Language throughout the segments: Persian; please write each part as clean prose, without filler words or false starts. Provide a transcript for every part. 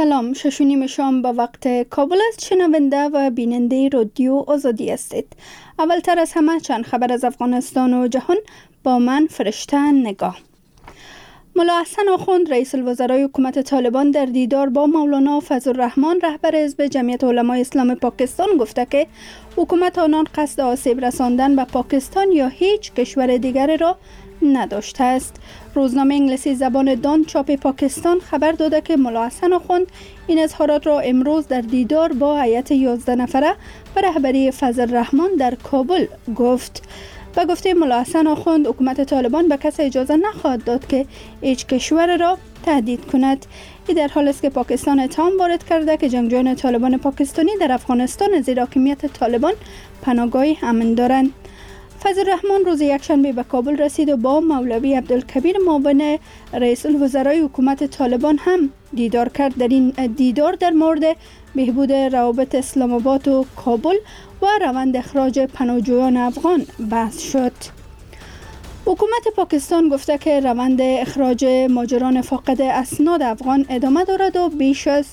سلام، 6:30 شام به وقت کابل است. شنونده و بیننده رادیو آزادی هستید. اولتر از همه چند خبر از افغانستان و جهان با من فرشته نگاه. ملا حسن آخوند رئیس الوزرای حکومت طالبان در دیدار با مولانا فضل الرحمن رهبر حزب جمعیت علمای اسلام پاکستان گفته که حکومت آنان قصد آسیب رساندن به پاکستان یا هیچ کشور دیگر را نداشته است. روزنامه انگلیسی زبان دان چاپ پاکستان خبر داده که ملا حسن آخوند این اظهارات را امروز در دیدار با هیئت 11 نفره به رهبری فضل الرحمن در کابل گفت. به گفته ملا حسن آخوند حکومت طالبان به کسی اجازه نخواهد داد که هیچ کشور را تهدید کند. این در حالی است که پاکستان اتهام وارد کرده که جنگجویان طالبان پاکستانی در افغانستان زیر حاکمیت طالبان پناهگاه امن دارند. فضل الرحمن روز یکشنبه به کابل رسید و با مولوی عبدالکبیر معاون رئیس الوزرای حکومت طالبان هم دیدار کرد. در این دیدار در مورد بهبود روابط اسلام آباد و کابل و روند اخراج پناهجویان افغان بحث شد. حکومت پاکستان گفته که روند اخراج مهاجران فاقد اسناد افغان ادامه دارد و بیش از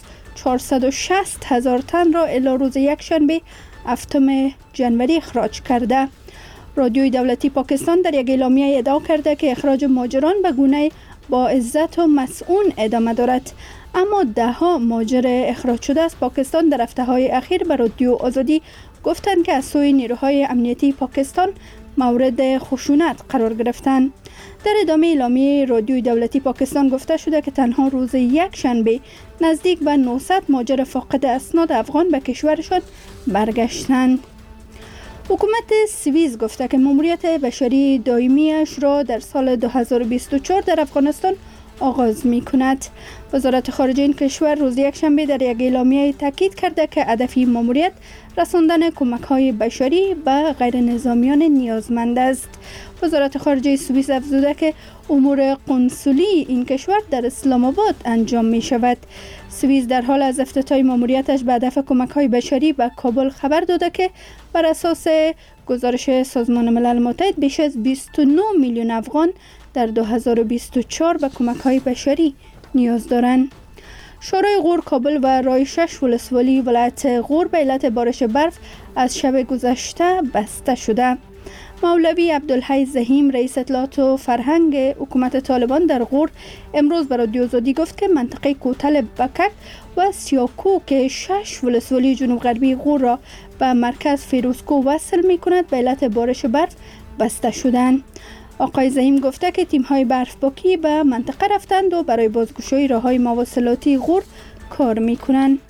460,000 تن را الی روز یکشنبه 7 ژانویه اخراج کرده. رادیوی دولتی پاکستان در یک اعلامیه ادعا کرده که اخراج مهاجران به گونه با عزت و مسئول ادامه دارد، اما دهها مهاجر اخراج شده از پاکستان در هفته‌های اخیر به رادیو آزادی گفتند که از سوی نیروهای امنیتی پاکستان مورد خشونت قرار گرفتند. در ادامه اعلامیه رادیوی دولتی پاکستان گفته شده که تنها روز یکشنبه نزدیک به 900 مهاجر فاقد اسناد افغان به کشورشان برگشتند. حکومت سوئیس گفته که ماموریت بشری دائمیش را در سال 2024 در افغانستان آغاز می کند. وزارت خارجه این کشور روز یکشنبه در یک اعلامیه تاکید کرده که هدف این ماموریت رساندن کمک‌های بشری به غیر نظامیان نیازمند است. وزارت خارجه سوئیس افزوده که امور قنسولی این کشور در اسلام آباد انجام می شود. سوئیس در حال از افتتاح ماموریتش به هدف کمک‌های بشری به کابل خبر داده که بر اساس گزارش سازمان ملل متحد بیش از 29 میلیون افغان در 2024 به کمک‌های بشری نیاز دارند. شورای غور کابل و رای 6 ولسوالی ولایت غور به علت بارش برف از شب گذشته بسته شده. مولوی عبدالحی زحیم رئیس اطلاعات و فرهنگ حکومت طالبان در غور امروز به رادیو آزادی گفت که منطقه کوتل بکک و سیاکو که 6 ولسوالی جنوب غربی غور را به مرکز فیروزکو وصل می کند به علت بارش برف بسته شدند. آقای زحیم گفته که تیم‌های برفباکی به منطقه رفتند و برای بازگشایی راه‌های مواصلاتی غور کار می‌کنند.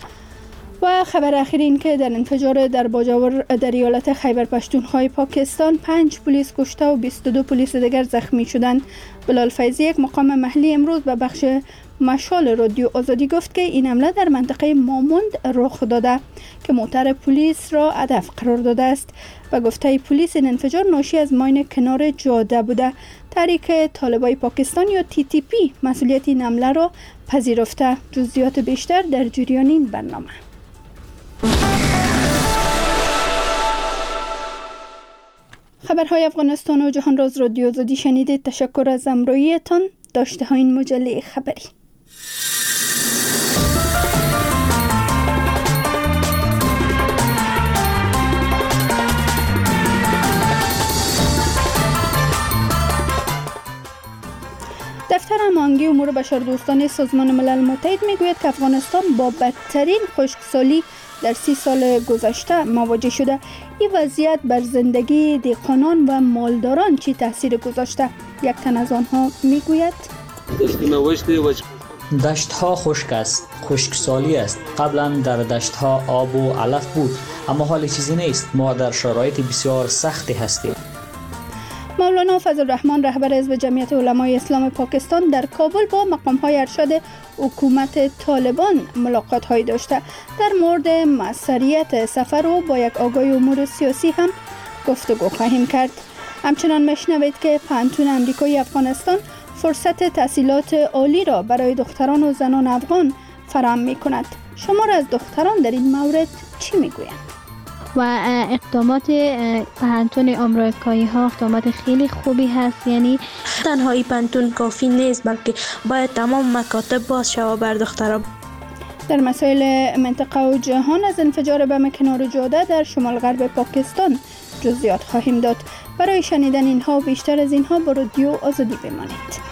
و خبر اخیر این که در انفجار در باجاور در ایالت خیبر پختونخوا پاکستان 5 پلیس کشته و 22 پلیس دیگر زخمی شدند. بلال فیضی یک مقام محلی امروز به بخش مشال رادیو آزادی گفت که این حمله در منطقه ماموند رخ داده که موتر پلیس را هدف قرار داده است. و گفته پلیس این انفجار ناشی از ماین کنار جاده بوده. تحریک طالبای پاکستان یا TTP مسئولیت این حمله را پذیرفته. جزئیات بیشتر در جریان این برنامه. خبرهای افغانستان و جهان را از رادیو آزادی شنیدید. تشکر از همراهیتان. داشته ها این مجله خبری. دفتر هماهنگی امور بشردوستانه سازمان ملل متحد میگوید که افغانستان با بدترین خشکسالی در 30 سال گذشته مواجه شده. این وضعیت بر زندگی دهقانان و مالداران چی تاثیر گذاشته؟ یک تن از آنها میگوید دشت ها خشک است، خشکسالی است. قبلا در دشت ها آب و علف بود، اما حال چیزی نیست. ما در شرایط بسیار سختی هستیم. مولانا فضل الرحمن رهبر حزب جمعیت علمای اسلام پاکستان در کابل با مقام‌های ارشد حکومت طالبان ملاقات‌هایی داشته. در مورد موثریت سفر و با یک آگاهی امور سیاسی هم گفتگو خواهیم کرد. همچنان میشنوید که پانتون آمریکایی افغانستان فرصت تحصیلات عالی را برای دختران و زنان افغان فراهم می‌کند. شما را از دختران در این مورد چی می‌گویند؟ و اقدامات پانتون آمریکایی ها اقدامات خیلی خوبی هست. یعنی تنهایی پانتون کافی نیست، بلکه باید تمام مکاتب باز شود بر دختران. در مسائل منطقه و جهان از انفجار بم کنار جاده در شمال غرب پاکستان جزئیات خواهیم داد. برای شنیدن اینها و بیشتر از اینها با رادیو آزادی بمانید.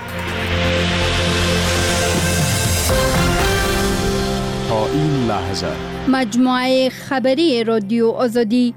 تا این لحظه مجموعه خبری رادیو آزادی.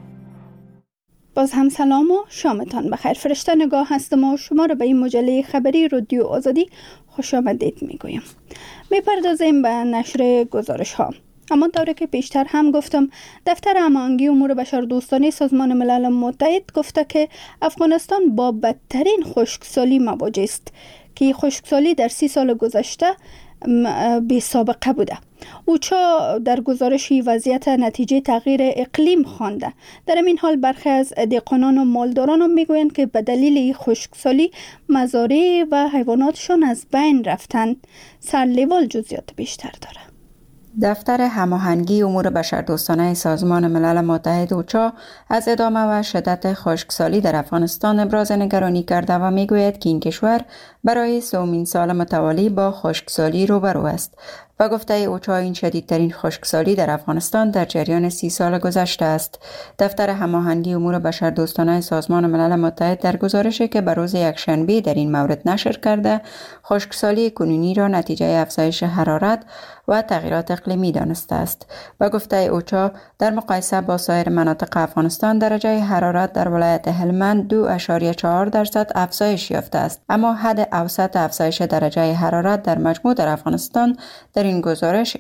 باز هم سلام و شامتان بخیر. فرشته نگاه هستم و شما را به این مجله خبری رادیو آزادی خوش آمدید میگویم. میپردازیم به نشر گزارش ها. اما طوری که پیشتر هم گفتم، دفتر هماهنگی امور بشردوستانه سازمان ملل متحد گفته که افغانستان با بدترین خشکسالی مواجه است که خشکسالی در 30 سال گذشته بی سابقه بوده. اوچا در گزارشی وضعیت نتیجه تغییر اقلیم خوانده. در این حال برخی از دهقانان و مالداران میگویند که به دلیل خشکسالی مزارع و حیواناتشان از بین رفتند. سرلیوال جزئیات بیشتر داره. دفتر هماهنگی امور بشردوستانه سازمان ملل متحد اوچا از ادامه و شدت خشکسالی در افغانستان ابراز نگرانی کرده و میگوید که این کشور برای سومین سال متوالی با خشکسالی روبرو است. و گفته اوچا این شدیدترین خشکسالی در افغانستان در جریان 30 سال گذشته است. دفتر هماهنگی امور بشردوستانه سازمان ملل متحد در گزارشی که به روز یکشنبه در این مورد نشر کرده، خشکسالی کنونی را نتیجه افزایش حرارت و تغییرات اقلیمی دانسته است. و گفته اوچا در مقایسه با سایر مناطق افغانستان درجه حرارت در ولایت هلمند 2.4% افزایش یافته است، اما حد اوسط افزایش درجه حرارت در مجموع در افغانستان در این گزارش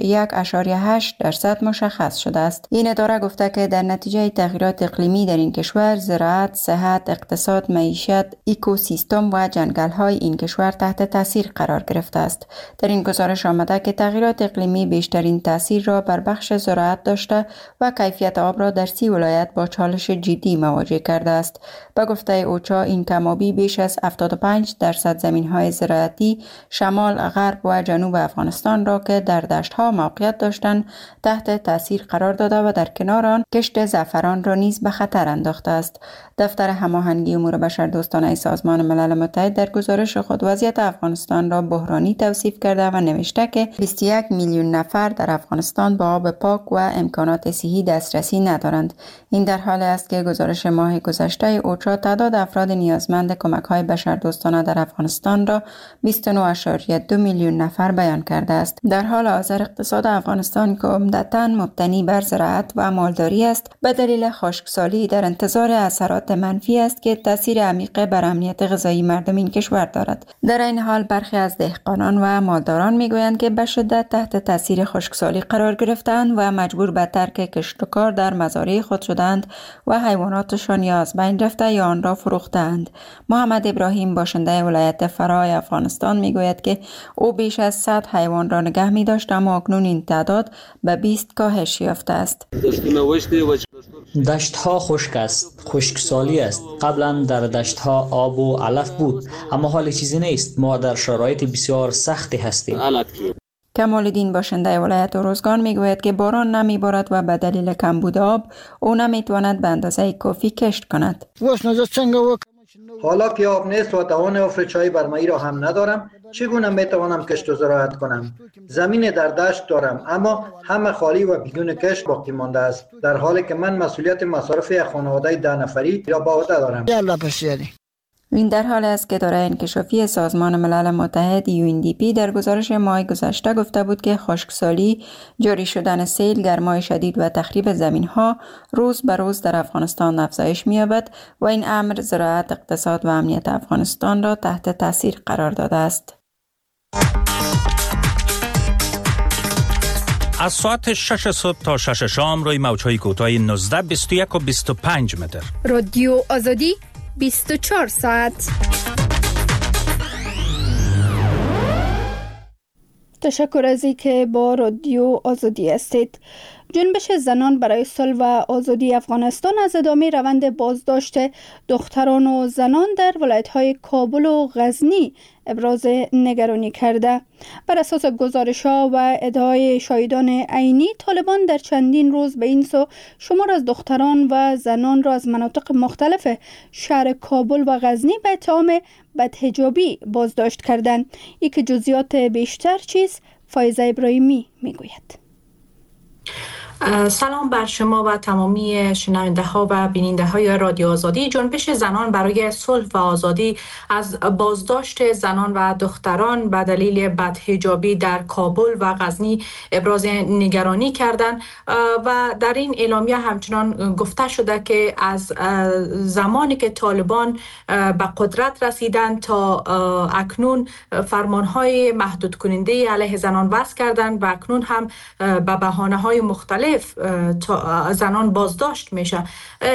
1.8% مشخص شده است. این اداره گفته که در نتیجه تغییرات اقلیمی در این کشور زراعت، صحت، اقتصاد، معیشت، اکوسیستم و جنگل‌های این کشور تحت تاثیر قرار گرفته است. در این گزارش آمده که تغییرات اقلیمی بیشترین تاثیر را بر بخش زراعت داشته و کیفیت آب را در 30 ولایت با چالش جدی مواجه کرده است. به گفته اوچا این کم‌آبی بیش از 75% زمین‌های زراعتی شمال، غرب و جنوب افغانستان را که در دشت‌ها موقعیت داشتند تحت تاثیر قرار داده و در کنار آن کشت زعفران را نیز به خطر انداخته است. دفتر هماهنگی امور بشردوستانه سازمان ملل متحد در گزارش خود وضعیت افغانستان را بحرانی توصیف کرده و نوشته که 21 میلیون نفر در افغانستان با آب پاک و امکانات صحی دسترسی ندارند. این در حالی است که گزارش ماه گذشته اوچا تعداد افراد نیازمند کمک‌های بشردوستانه در افغانستان را 29.2 میلیون نفر بیان کرده است. در حال حاضر اقتصاد افغانستان که عمدتاً مبتنی بر زراعت و مالداری است، به دلیل خشکسالی در انتظار اثرات منفی است که تاثیر عمیق بر امنیت غذایی مردم این کشور دارد. در این حال برخی از دهقانان و مالداران میگویند که به شدت تحت تاثیر خشکسالی قرار گرفتند و مجبور به ترک کشت و کار در مزارع خود شدند و حیواناتشان یا از بین رفته یا آن را فروختند. محمد ابراهیم باشنده ولایت فرای افغانستان میگوید که او بیش از 100 حیوان را نگه می داشت، اما اکنون این تعداد به 20 کاهش یافته است. دشت‌ها خشک است، خشکسالی است. قبلا در دشت‌ها آب و علف بود، اما حال چیزی نیست. ما در شرایط بسیار سختی هستیم. کمال‌الدین باشنده ولایت اروزگان میگوید که باران نمیبارد و به دلیل کمبود آب او نمیتواند به اندازه کافی کشت کند. حالا که آب نیست و توان افرچایی برمایی را هم ندارم، چگونه میتوانم کشت و زراعت کنم؟ زمین در دشت دارم، اما همه خالی و بدون کشت باقی مانده است، در حالی که من مسئولیت مصارف خانواده 10 نفری را به عهده دارم. این در حال است که اداره انکشافی سازمان ملل متحد UNDP در گزارش ماه گذشته گفته بود که خشکسالی، جاری شدن سیل، گرمای شدید و تخریب زمین‌ها روز به روز در افغانستان افزایش می‌یابد و این امر زراعت، اقتصاد و امنیت افغانستان را تحت تاثیر قرار داده است. از ساعت 6 صبح تا 6 شام روی موج‌های کوتاه 19، 21 و 25 متر. رادیو آزادی 24 ساعت. تشکر از اینکه با رادیو آزادی هستید. جنبش زنان برای صلح و آزادی افغانستان از ادامه روند بازداشت دختران و زنان در ولایت‌های کابل و غزنی ابراز نگرانی کرده. بر اساس گزارش‌ها و ادعای شاهدان عینی، طالبان در چندین روز به این سو شمار از دختران و زنان را از مناطق مختلف شهر کابل و غزنی به اتهام بدحجابی بازداشت کردند. یک جزئیات بیشتر چیز فایزه ابراهیمی میگوید. سلام بر شما و تمامی شنونده ها و بیننده های رادیو آزادی. جنبش زنان برای صلح و آزادی از بازداشت زنان و دختران به دلیل بدحجابی در کابل و غزنی ابراز نگرانی کردند و در این اعلامیه همچنان گفته شده که از زمانی که طالبان به قدرت رسیدند تا اکنون فرمانهای محدود کننده علیه زنان وضع کردند و اکنون هم به بهانه‌های مختلف زنان بازداشت میشه.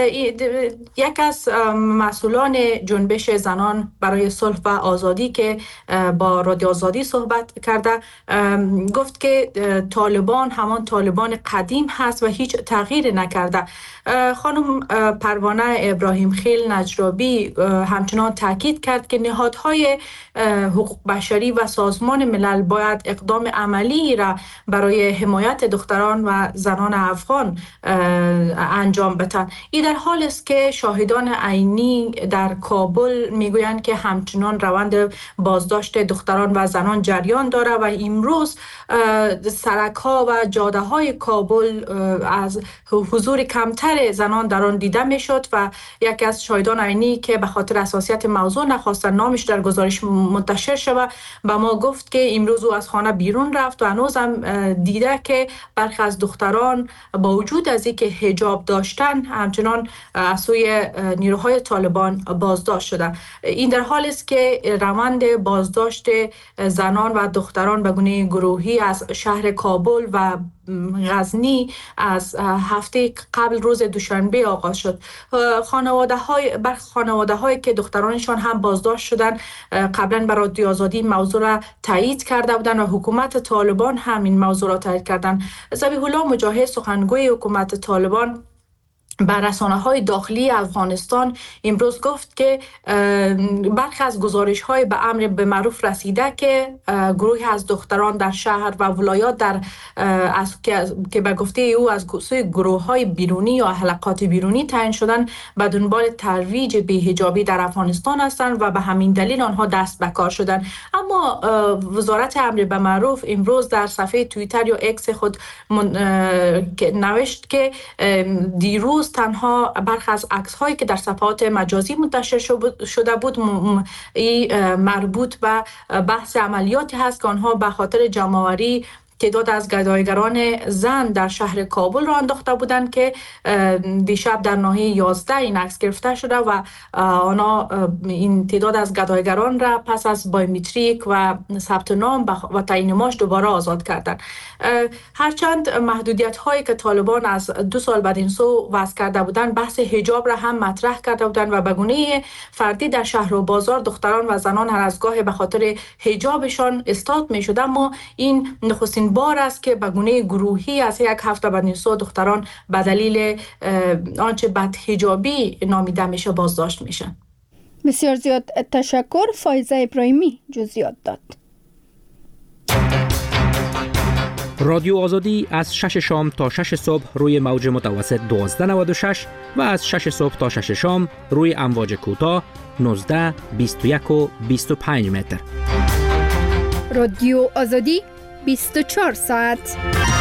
یک از مسئولان جنبش زنان برای صلح و آزادی که با رادیو آزادی صحبت کرده گفت که طالبان همان طالبان قدیم هست و هیچ تغییر نکرده. خانم پروانه ابراهیم خیل نجرابی همچنان تاکید کرد که نهادهای حقوق بشری و سازمان ملل باید اقدام عملی را برای حمایت دختران و زنان افغان انجام بدن. این در حال است که شاهدان عینی در کابل میگویند که همچنان روند بازداشت دختران و زنان جریان داره و امروز سرک‌ها و جاده‌های کابل از حضور کمتر زنان در آن دیده میشد و یکی از شاهدان عینی که به خاطر حساسیت موضوع نخواستن نامش در گزارش منتشر شود به ما گفت که امروز او از خانه بیرون رفت و هنوز هم دیده که برخی از دختران با وجود از اینکه حجاب داشتن همچنان از سوی نیروهای طالبان بازداشت شدن. این در حال است که روند بازداشت زنان و دختران به گونه گروهی از شهر کابل و غزنی از هفته قبل روز دوشنبه آغاز شد. خانواده هایی که دخترانشان هم بازداشت شدن قبلا برای رادیو آزادی موضوع را تایید کرده بودند و حکومت طالبان هم این موضوع را تایید کردند. ذبیح الله مجاهد سخنگوی حکومت طالبان بر رسانه‌های داخلی افغانستان امروز گفت که برخی از گزارش‌های به امر به معروف رسیده که گروهی از دختران در شهر و ولایات که به گفته او از سوی گروه‌های بیرونی یا حلقات بیرونی تعیین شدن به دنبال ترویج بی‌حجابی در افغانستان هستند و به همین دلیل آنها دست به کار شدند. اما وزارت امر به معروف امروز در صفحه توییتر یا اکس خود نوشت که دیروز تنها برخی از عکس‌هایی که در صفحات مجازی منتشر شده بود مربوط به بحث عملیاتی هست که آنها به خاطر جمع‌آوری تعداد از گدایگران زن در شهر کابل را انداخته بودند که دیشب در ناحیه 11 این عکس گرفته شده و آنها این تعداد از گدایگران را پس از بایومتریک و ثبت نام و تعیین معاش دوباره آزاد کردند. هرچند محدودیت هایی که طالبان از 2 سال بعد این سو وضع کرده بودند بحث حجاب را هم مطرح کرده بودند و به گونه فردی در شهر و بازار دختران و زنان هر از گاهی به خاطر حجابشان استاد می شد، اما این نخستین بار است که به گونه گروهی از یک هفته بعد این سو دختران به دلیل آنچه بدحجابی نامیده میشه بازداشت میشن. بسیار زیاد تشکر. فایزه ابراهیمی جزئیات داد. رادیو آزادی از 6 شام تا 6 صبح روی موج متوسط 1296 و از 6 صبح تا 6 شام روی امواج کوتاه 19، 21 و 25 متر. رادیو آزادی 24 ساعت.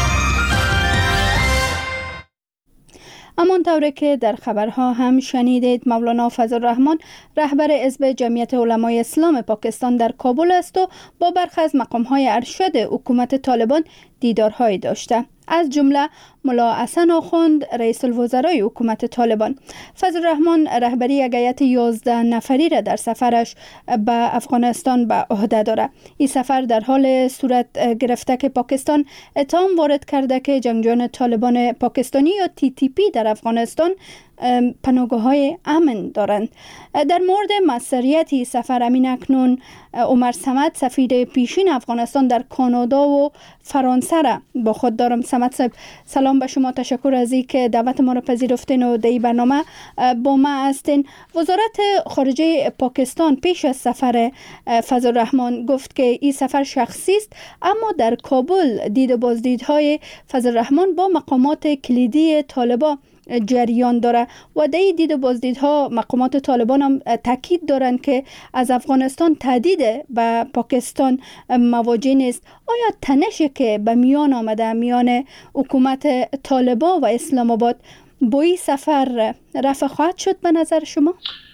همانطور که در خبرها هم شنیدید مولانا فضل الرحمن رهبر حزب جمعیت علمای اسلام پاکستان در کابل است و با برخی از مقام‌های ارشد حکومت طالبان دیدارهای داشته، از جمله ملا حسن آخوند رئیس الوزرای حکومت طالبان. فضل الرحمن رهبری یک هیئت 11 نفری را در سفرش به افغانستان به عهده دارد. این سفر در حال صورت گرفته که پاکستان اتهام وارد کرده که جنگجویان طالبان پاکستانی یا TTP در افغانستان پناهگاه‌های امن دارند. در مورد مسئولیت سفر امین اکنون عمر صمد سفیر پیشین افغانستان در کانادا و فرانسه را با خود دارم. صمد صاحب سلام به شما، تشکر از اینکه دعوت ما را پذیرفتین و در این برنامه با ما هستین. وزارت خارجه پاکستان پیش از سفر فضل الرحمن گفت که این سفر شخصی است، اما در کابل دید و بازدیدهای فضل الرحمن با مقامات کلیدی طالبان جریان داره و در این دید و بازدیدها مقامات طالبان هم تاکید دارند که از افغانستان تهدید به پاکستان مواجه نیست. آیا تنشی که به میان آمده میان حکومت طالبان و اسلام آباد با این سفر رفع خواهد شد به نظر شما؟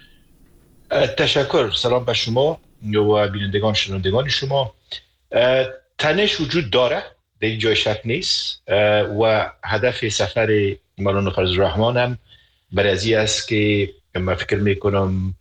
تشکر. سلام به شما و بینندگان شنوندگان شما. تنش وجود داره، در این جای شک نیست و هدف سفر مولانا فضل الرحمن هم برای است که من فکر میکنم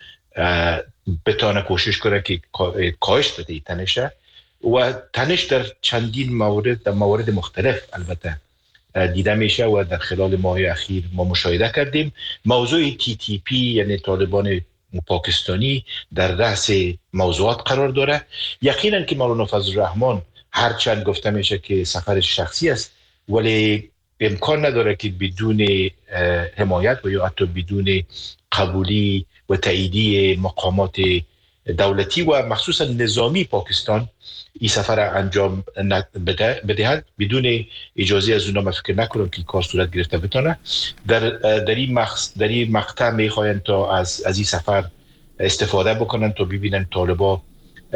بتانه کوشش کنه که کاهش بده تنشه و تنش در چندین مورد، در موارد مختلف البته دیده میشه و در خلال ماه اخیر ما مشاهده کردیم. موضوع TTP یعنی طالبان پاکستانی در رأس موضوعات قرار داره. یقینا که مولانا فضل الرحمن هرچند گفته میشه که سفر شخصی است ولی امکان نداره که بدون حمایت و یا حتی بدون قبولی و تاییدی مقامات دولتی و مخصوصا نظامی پاکستان این سفر انجام بدهد. بدون اجازه از اونا من فکر نکنم که کار صورت گرفته بتونه. در این مقطع میخواین تا از این سفر استفاده بکنن تا ببینن طالبا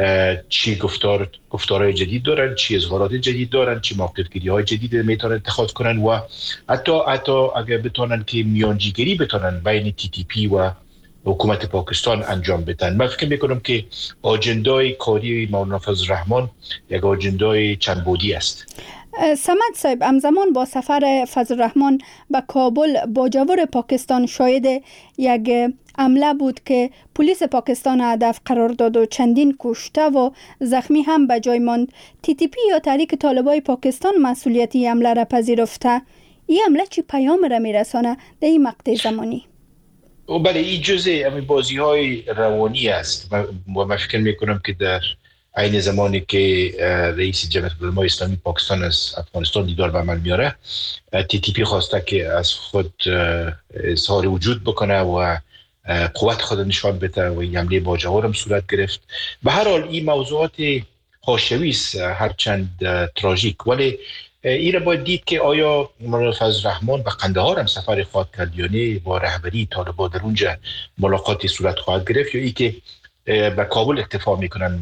چی گفتارهای جدید دارن، چی اظهارات جدید دارن، چی موقفگیری های جدید میتونن اتخاذ کنن و حتی اگر بتونن که میانجیگری بتونن بین TTP و حکومت پاکستان انجام بدن. من فکر میکنم که آجندای کاری مولانا فضل الرحمن یک آجندای چند بعدی است. صمد صاحب، همزمان با سفر فضل الرحمن به کابل باجور پاکستان شاهد یک حمله بود که پلیس پاکستان هدف قرار داد و چندین کشته و زخمی هم به جای ماند. TTP یا تحریک طالبای پاکستان مسئولیتی حمله را پذیرفته. این حمله چی پیام را میرسانه در این مقطع زمانی؟ بله، این جزء بازی های روانی است و من فکر میکنم که در عین زمانی که رئیس جمعیت علمای اسلامی پاکستان از افغانستان دیدار به عمل میاره، TTP خواسته که از خود اظهار وجود بکنه و قوت خود نشان بده و این حمله باجور هم صورت گرفت. به هر حال این موضوعات حاشیه‌ای است هرچند تراژیک، ولی این را باید دید که آیا مولانا فضل الرحمن به قندهار هم سفر خواهد کرد یا نه، با رهبری طالبان در اونجا ملاقاتی صورت خواهد گرفت یا ای که به کابل اکتفا میکنن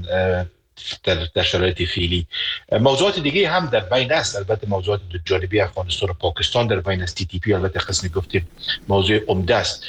در شرایط فعلی. موضوعات دیگه هم در بین است، البته موضوعات دو جانبی افغانستان و پاکستان در بین است. TTP البته قسمی گفتیم موضوع عمده است.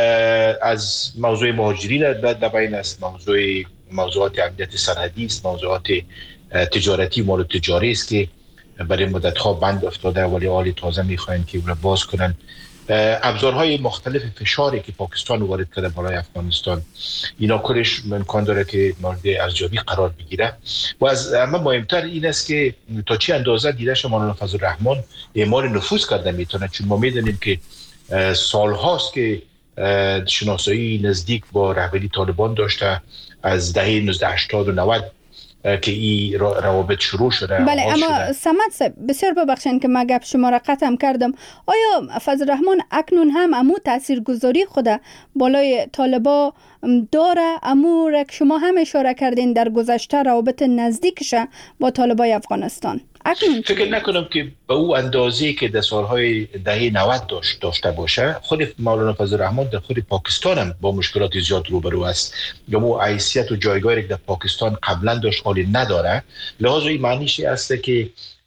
از موضوع مهاجرین در بین است، موضوعات امنیت سرحدی است، موضوعات تجارتی، مال تجاری است که برای مدت‌ها بند افتاده ولی حال تازه می‌خواهند که اون را باز کنن. ابزارهای مختلف فشاری که پاکستان وارد کرده بالای افغانستان، اینا کلش امکان داره که مورد ارزیابی قرار بگیره و از همه مهمتر این است که تا چه اندازه دیدش مولانا فضل الرحمن اعمال نفوذ کرده میتونه، چون ما میدونیم که سالهاست که شناسایی نزدیک با رهبری طالبان داشته از دهه 1980 و 90 که این روابط شروع شده. بله، اما صمد صاحب بسیار ببخشید که من گپ شما را قطعم کردم. آیا فضل الرحمن اکنون هم امو تاثیرگذاری خود بالای طالبا داره؟ امو را که شما هم اشاره کردین در گذشته روابط نزدیکش با طالبای افغانستان فکر نکنم که به او اندازه‌ای که در سالهای دهه 90 داشته باشه. خود مولانا فضل الرحمن در خود پاکستان هم با مشکلات زیاد روبرو است. یا مو حیثیت و جایگاهی که در پاکستان قبلا داشت حالی نداره. لحاظ این معنیش است که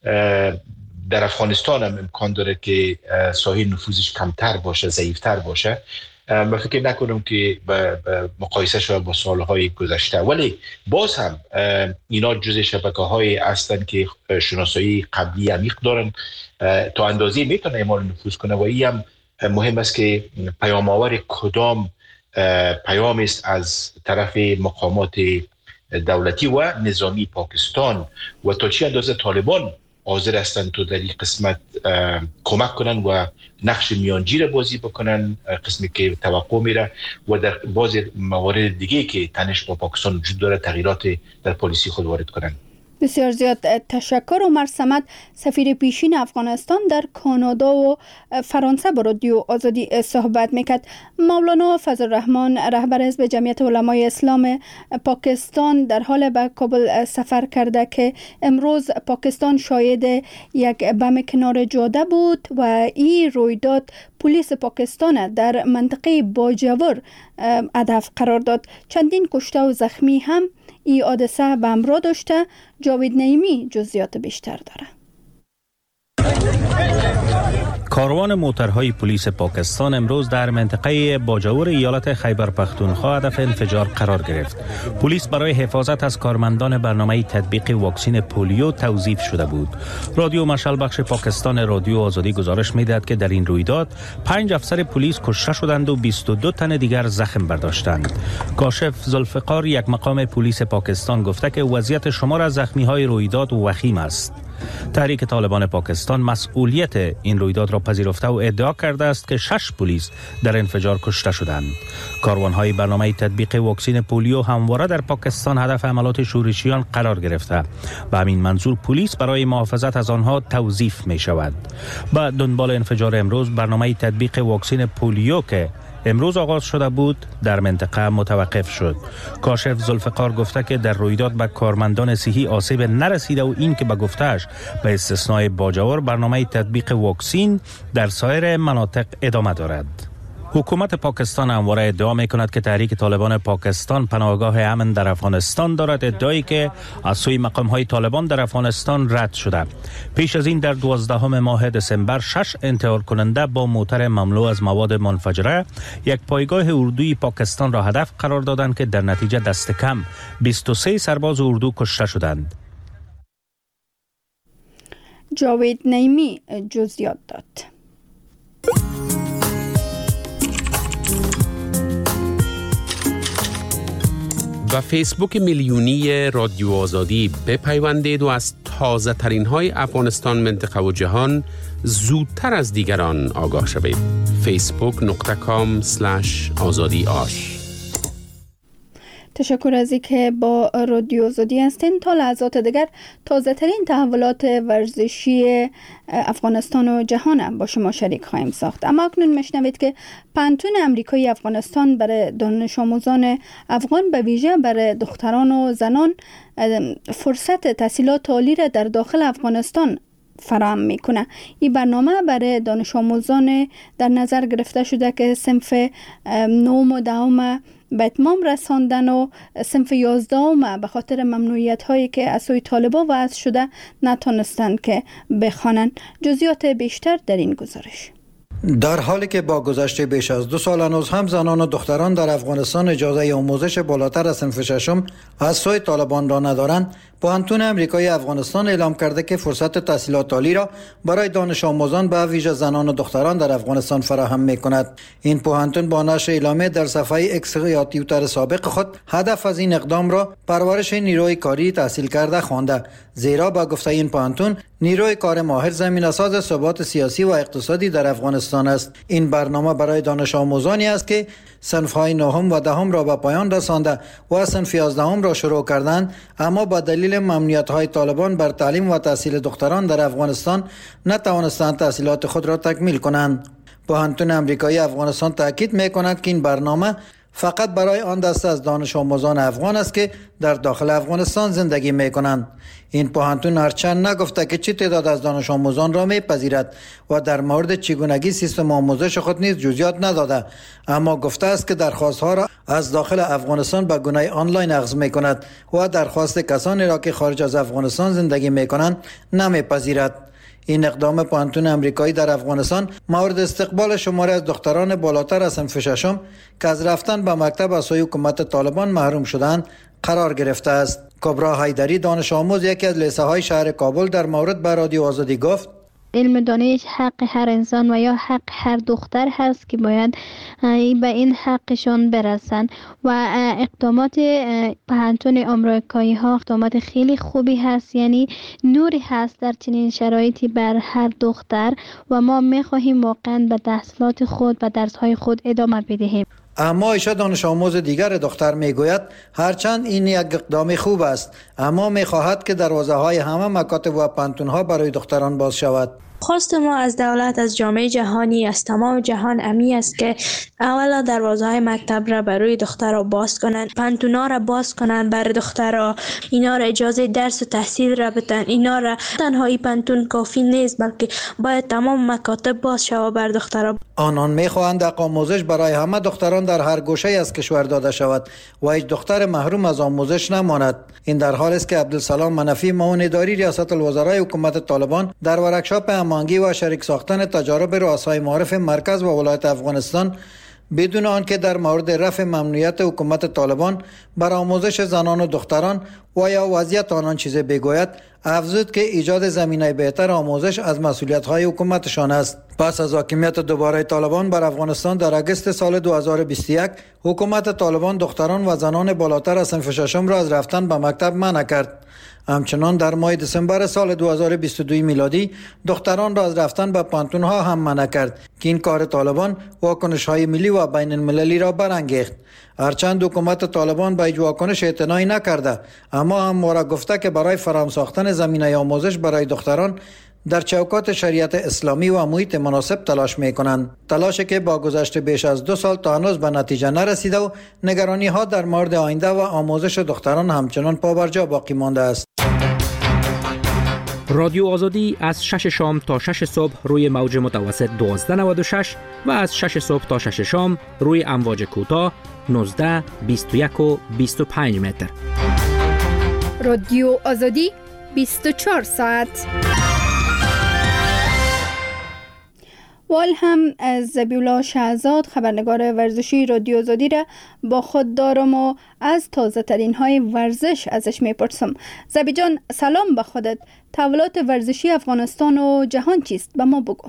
در افغانستان هم امکان داره که ساحه نفوذش کمتر باشه، ضعیفتر باشه. من فکر نکنم که مقایسه شده با سالهای گذشته، ولی باز هم اینا جزء شبکه‌های هستند که شناسایی قبلی عمیق دارن، تا اندازه‌ای میتونه اعمال نفوذ کنه و این هم مهم است که پیام آور کدام پیام است از طرف مقامات دولتی و نظامی پاکستان و تا چه اندازه طالبان حاضر هستند تو در این قسمت کمک کنن و نقش میانجی بازی بکنن، قسمی که توقع میره و در بعضی موارد دیگه که تنش با پاکستان وجود داره تغییرات در پالیسی خود وارد کنن. بسیار زیاد تشکر. عمر صمد، سفیر پیشین افغانستان در کانادا و فرانسه با رادیو آزادی صحبت میکرد. مولانا فضل الرحمن، رهبر حزب جمعیت علمای اسلام پاکستان، در حال به کابل سفر کرده که امروز پاکستان شاهد یک بم کنار جاده بود و این رویداد پلیس پاکستان در منطقه باجور هدف قرار داد. چندین کشته و زخمی هم این حادثه به همراه داشته. جاوید نعیمی جزئیات بیشتر داره. کاروان موترهای پلیس پاکستان امروز در منطقه باجور ایالت خیبر پختونخوا هدف انفجار قرار گرفت. پلیس برای حفاظت از کارمندان برنامه تطبیق واکسن پولیو توظیف شده بود. رادیو مشعل بخش پاکستان رادیو آزادی گزارش می‌دهد که در این رویداد 5 افسر پلیس کشته شدند و 22 تن دیگر زخم برداشتند. کاشف ذوالفقار، یک مقام پلیس پاکستان، گفته که وضعیت شمار از زخمی‌های رویداد وخیم است. تحریک طالبان پاکستان مسئولیت این رویداد را پذیرفته و ادعا کرده است که 6 پلیس در انفجار کشته شدند. کاروان‌های برنامه تطبیق واکسن پولیو همواره در پاکستان هدف حملات شورشیان قرار گرفته و همین منظور پلیس برای محافظت از آنها توظیف می شود. با دنبال انفجار امروز، برنامه تطبیق واکسن پولیو که امروز آغاز شده بود در منطقه متوقف شد. کاشف ذوالفقار گفته که در رویداد به کارمندان صحی آسیب نرسیده و این که به گفتهش به استثنای باجور برنامه تطبیق واکسن در سایر مناطق ادامه دارد. حکومت پاکستان همواره ادعا می‌کند که تحریک طالبان پاکستان پناهگاه امن در افغانستان دارد، ادعایی که از سوی مقام‌های طالبان در افغانستان رد شده. پیش از این در 12 ماه دسامبر 6 انتحار کننده با موتر مملو از مواد منفجره یک پایگاه اردوی پاکستان را هدف قرار دادند که در نتیجه دست کم 23 سرباز اردو کشته شدند. جاوید نعیمی جزئیات داد. و فیسبوک میلیونی رادیو آزادی بپیوندید و از تازه ترین های افغانستان، منطقه و جهان زودتر از دیگران آگاه شوید. facebook.com/azadi ash. تشکر از اینکه با رادیو آزادی هستین. تا لحظات دیگر تازه ترین تحولات ورزشی افغانستان و جهان با شما شریک خواهیم ساخت. اما اکنون میشنوید که پانتون امریکایی افغانستان برای دانش آموزان افغان، به ویژه برای دختران و زنان، فرصت تحصیلات عالی را در داخل افغانستان فراهم میکنه. این برنامه برای دانش آموزان در نظر گرفته شده که صنف 9 و 10 به اتمام رساندن و صنف 11 به خاطر ممنوعیت هایی که از سوی طالبان وضع شده نتونستند که بخوانند. جزئیات بیشتر در این گزارش. در حالی که با گذشته بیش از 2 سال هنوز هم زنان و دختران در افغانستان اجازه آموزش بالاتر از صنف 6 از سوی طالبان را ندارند، پوهنتون امریکایی افغانستان اعلام کرده که فرصت تحصیلات عالی را برای دانش آموزان به ویژه زنان و دختران در افغانستان فراهم می‌کند. این پوهنتون با نشر اعلامیه در صفحه اکس یا توییتر سابق خود هدف از این اقدام را پرورش نیروی کاری تحصیل کرده خوانده، زیرا با گفته این پوهنتون نیروی کار ماهر زمینه‌ساز ثبات سیاسی و اقتصادی در افغانستان است. این برنامه برای دانش آموزانی است که صنف‌های 9 و 10 را به پایان رسانده و صنف 11 را شروع کردند، اما با دلیل ممنوعیت‌های طالبان بر تعلیم و تحصیل دختران در افغانستان نتوانستند تحصیلات خود را تکمیل کنند. پوهنتون امریکایی افغانستان تاکید می‌کند که این برنامه فقط برای آن دسته از دانش آموزان افغان است که در داخل افغانستان زندگی می‌کنند. این پوهنتون هرچند نگفته که چه تعداد از دانش آموزان را می‌پذیرد و در مورد چگونگی سیستم آموزش خود نیز جزئیات نداده، اما گفته است که درخواست‌ها را از داخل افغانستان به گونه آنلاین اخذ می‌کند و درخواست کسانی را که خارج از افغانستان زندگی می‌کنند نمی‌پذیرد. این اقدام پوهنتون امریکایی در افغانستان مورد استقبال شماری از دختران بالاتر از صنف 6 که از رفتن به مکتب از سوی حکومت طالبان محروم شدند قرار گرفته است. کبرا حیدری، دانش آموز یکی از لیسه های شهر کابل، در مورد به رادیو آزادی گفت: علم دانش حق هر انسان و یا حق هر دختر هست که باید به این حقشون برسن و اقدامات پوهنتون آمریکایی ها اقدامات خیلی خوبی هست، یعنی نوری هست در چنین شرایطی بر هر دختر و ما میخواهیم واقعا به تحصیلات خود و درس های خود ادامه بدهیم. اما ایشا دانش آموز دیگر دختر میگوید هرچند این یک اقدام خوب است اما میخواهد که دروازه های همه مکاتب و پانتون ها برای دختران باز شود. خواست ما از دولت، از جامعه جهانی، از تمام جهان امی است که اولا دروازه های مکتب را برای دخترها باز کنند، پانتونا را باز کنند برای دخترها، اینا را اجازه درس و تحصیل را بدن. اینا را تنهایی پانتون کافی نیست بلکه باید تمام مکاتب باز شود بر دخترها. آنان میخواهند آموزش برای همه دختران در هر گوشه از کشور داده شود و هیچ دختر محروم از آموزش نماند. این در حالی است که عبدالسلام منفی معاون اداری ریاست الوزرای حکومت طالبان در ورکشاپ هماهنگی و شریک ساختن تجارب رؤسای معارف مرکز و ولایت افغانستان بدون آنکه در مورد رفع ممنوعیت حکومت طالبان بر آموزش زنان و دختران و یا وضعیت آنان چیزی بگوید، افزود که ایجاد زمینه بهتر آموزش از مسئولیت‌های حکومتشان است. پس از حاکمیت دوباره طالبان بر افغانستان در اگست سال 2021 حکومت طالبان دختران و زنان بالاتر از صنف ششم را از رفتن به مکتب منع کرد. همچنان در ماه دسامبر سال 2022 میلادی دختران را از رفتن به پانتون ها هم منع کرد که این کار طالبان واکنش های ملی و بین المللی را برانگیخت. هرچند حکومت طالبان به هیچ واکنش اعتنایی نکرده اما همواره گفته که برای فراهم ساختن زمینه آموزش برای دختران در چوکات شریعت اسلامی و محیط مناسب تلاش میکنند. تلاشی که با گذشت بیش از 2 سال تا هنوز به نتیجه نرسیده و نگرانی ها در مورد آینده و آموزش دختران همچنان پابرجا باقی مانده است. رادیو آزادی از 6 شام تا 6 صبح روی موج متوسط 1296 و از 6 صبح تا 6 شام روی امواج کوتاه 19 21 و 25 متر. رادیو آزادی 24 ساعت. وال هم از زبیولا شهزاد خبرنگار ورزشی رادیو آزادی را با خود دارم و از تازه ترین های ورزش ازش میپرسم. زبی جان سلام به خودت. تحولات ورزشی افغانستان و جهان چیست؟ به ما بگو.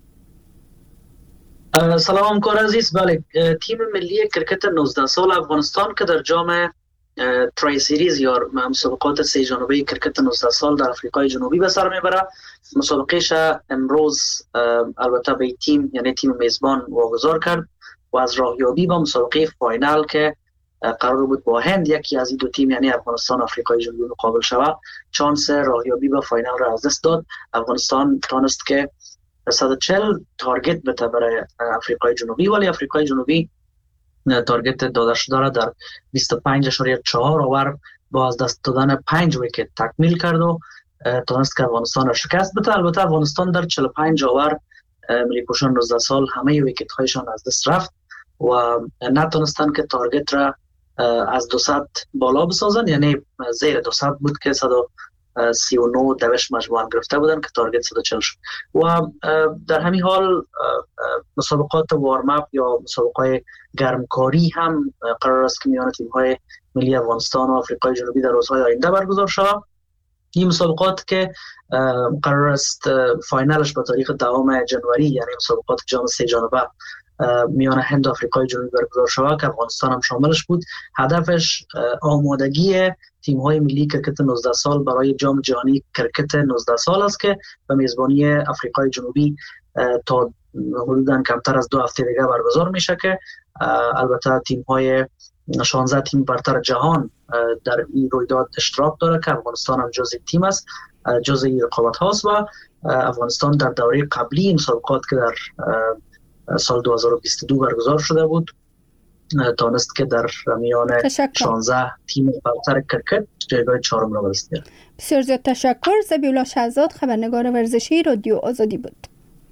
سلام همکار عزیز. بله، تیم ملی کرکت 19 سال افغانستان که در جام ترای سیریز یا مسابقات سه جانبه کرکت 19 سال در آفریقای جنوبی به سر میبره. مسابقهش امروز البته به تیم یعنی تیم میزبان واگذار کرد و از راهیابی با مسابقه فاینال که قرار بود با هند یکی از این دو تیم یعنی افغانستان و آفریقای جنوبی مقابل شود، چانس راهیابی به فاینال را از دست داد. افغانستان تانست که 140 تارگت بده برای آفریقای جنوبی، ولی آفریقای جنوبی تارگت داده شده را در 25.4 اوور با از دست دادن 5 ویکت تکمیل کرد و تونست که افغانستان را شکست بده. البته افغانستان در 45 اوور ملی پوشان 19 سال همه ویکت هایشان از دست رفت و نتونستن که تارگت را از 200 بالا بسازن، یعنی زیر 200 بود که 139 دوش مجموعاً گرفته بودن که تارگت 140 شد. و در همین حال مسابقات وارم اپ یا مسابقات گرمکاری هم قرار است که میان تیم‌های ملی افغانستان و آفریقای جنوبی در روزهای آینده برگزار شود. این مسابقات که قرار است فاینالش به تاریخ 10 جنوری یعنی مسابقات جام سه جانبه میان هند و آفریقای جنوبی برگزار شود که افغانستان هم شاملش بود. هدفش آمادگی تیم‌های ملی کرکت 19 سال برای جام جهانی کرکت 19 سال است که به میزبانی آفریقای جنوبی تا حدوداً کمتر از 2 هفته دیگه برگزار میشه که البته تیم‌های 16 تیم برتر جهان در این رویداد اشتراک داره که افغانستان هم جزء تیم است، جزء این رقابت هاست و افغانستان در دوره قبلی مسابقات که در سال 2022 برگزار شده بود تانست که در میان 16 تیم برتر کرکت جایگاه 4 را برسید. بسیار زیاد تشکر. زبیولا شهزاد خبرنگار ورزشی رادیو آزادی بود.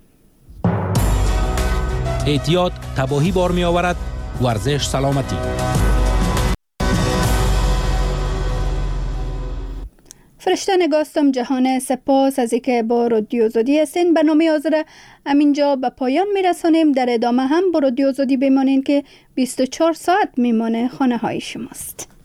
احتیاط تباهی بار می آورد، ورزش سلامتی. فرشته نگاستم جهان، سپاس از اینکه با رادیو آزادی هستین. برنامه حاضر همینجا به پایان میرسانیم. در ادامه هم با رادیو آزادی بمانین که 24 ساعت میمانه خانه های شماست.